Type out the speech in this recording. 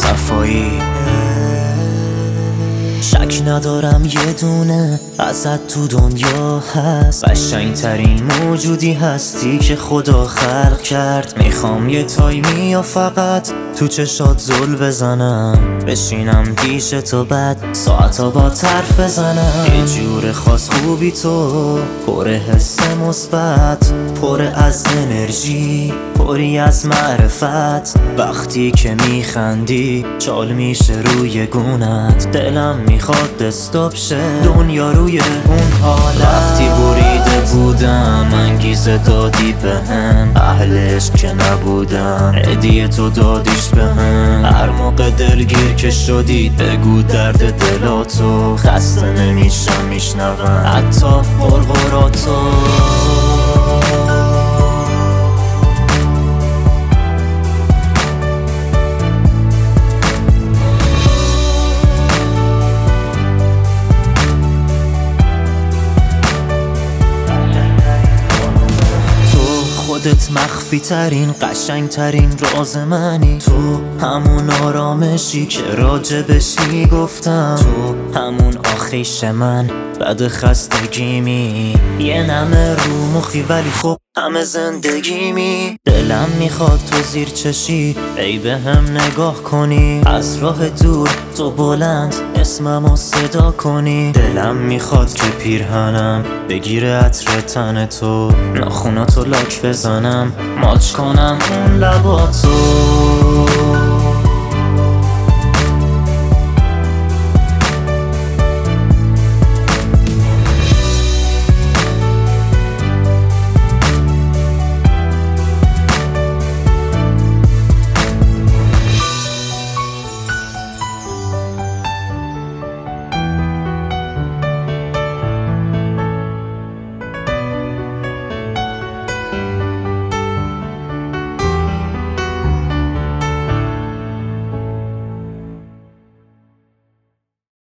وفایی. شک ندارم یه دونه ازت تو دنیا هست، قشنگترین موجودی هستی که خدا خلق کرد. میخوام یه تایمی یا فقط تو چشات زل بزنم، بشینم پیش تو بعد ساعتا با طرف بزنم. یه جور خاص خوبی تو، پر حس مثبت، پر از انرژی، پری از معرفت. وقتی که میخندی چال میشه روی گونت، دلم میخواد استاپ شه دنیا روی اون حالت. وقتی بریده بودم انگیزه دادی بهم، اهل عشق که نبودم هدیه تو دادیش بهم. هر موقع دلگیر که شدی بگو درد دلاتو، خسته نمیشم میشنوم حتی غرغراتو. خودت مخفی ترین قشنگ ترین راز منی، تو همون آرامشی که راجبش میگفتم، تو همون آخیش من بعد خستگیمی. یه نمه رو مخی ولی خب همه زندگیمی. دلم میخواد تو زیر چشی ای به هم نگاه کنی، از راه دور تو بلند اسممو صدا کنی. دلم میخواد که پیرهنم بگیره عطر تن تو، ناخوناتو لاک بزنم ماچ کنم اون لباتو.